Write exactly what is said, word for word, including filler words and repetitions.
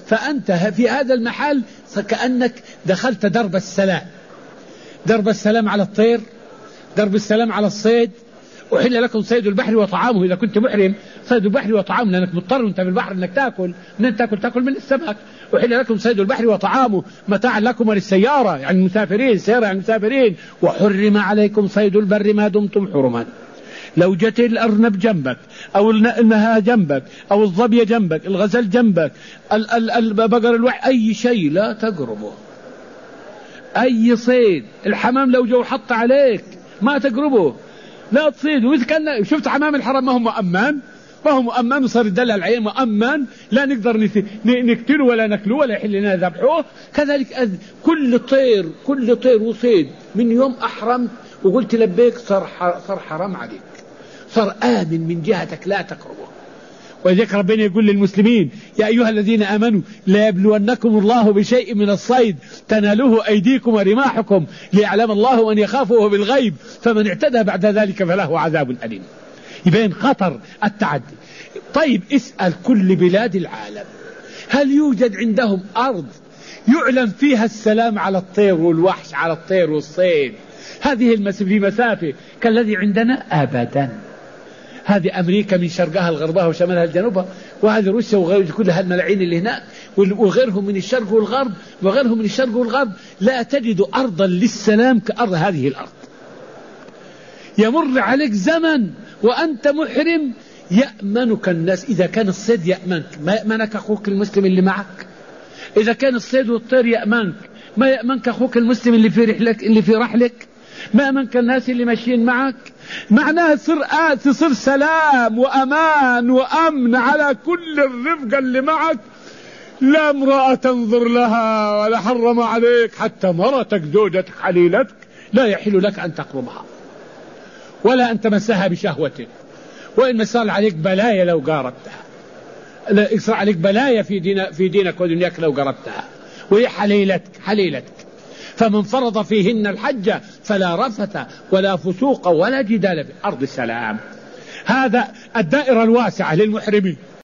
فأنت في هذا المحل كأنك دخلت درب السلام، درب السلام على الطير، درب السلام على الصيد. أحل لكم صيد البحر وطعامه إذا كنت محرم، صيد البحر وطعامه لأنك مضطر وأنت في البحر أنك تأكل، من تأكل تأكل من السمك. أحل لكم صيد البحر وطعامه متاعا لكم وللسيارة يعني المسافرين، السيارة يعني المسافرين. وحرم عليكم صيد البر ما دمتم حرما. لو جت الأرنب جنبك أو النهى جنبك أو الظبي جنبك، الغزل جنبك، البقر الوحي، أي شيء لا تقربه، أي صيد. الحمام لو جو حط عليك ما تقربه، لا تصيد. وإذا كان شفت حمام الحرم ما هو مؤمن، ما هو مؤمن وصار يدل العين مؤمن، لا نقدر نقتله ولا ناكله ولا يحل لنا ذبحه. كذلك كل طير كل طير وصيد من يوم أحرمت وقلت لبيك صار صار حرام عليك، صار آمن من جهتك لا تقربه. ولذلك ربنا يقول للمسلمين: يا أيها الذين آمنوا لا يبلونكم الله بشيء من الصيد تنالوه أيديكم ورماحكم ليعلم الله أن يخافه بالغيب فمن اعتدى بعد ذلك فله عذاب أليم. يبين خطر التعدي. طيب اسأل كل بلاد العالم، هل يوجد عندهم أرض يعلن فيها السلام على الطير والوحش، على الطير والصيد هذه المسافة في مسافة كالذي عندنا؟ أبدا. هذه أمريكا من شرقها الغربها وشمالها الجنوبها، وهذه روسيا وغير كل هالملاعين اللي هناك وغيرهم من الشرق والغرب وغيرهم من الشرق والغرب. لا تجد أرضا للسلام كأرض هذه الأرض. يمر عليك زمن وأنت محرم يأمنك الناس. إذا كان الصيد يأمنك، ما يأمنك أخوك المسلم اللي معك. إذا كان الصيد والطير يأمنك، ما يأمنك أخوك المسلم اللي في رحلك اللي في رحلك، ما يأمنك الناس اللي ماشيين معك. معناها تصير تصير سلام وأمان وأمن على كل الرفقة اللي معك. لا امرأة تنظر لها ولا حرم عليك حتى مرتك زوجتك حليلتك لا يحل لك أن تقربها ولا أن تمسها بشهوتك. وإن صار عليك بلايا لو قاربتها، لا يصير عليك بلايا في دين في دينك ودنياك لو قربتها، وهي حليلتك حليلتك. فمن فرض فيهن الحج فلا رفث ولا فسوق ولا جدال في أرض السلام. هذا الدائرة الواسعة للمحرمين.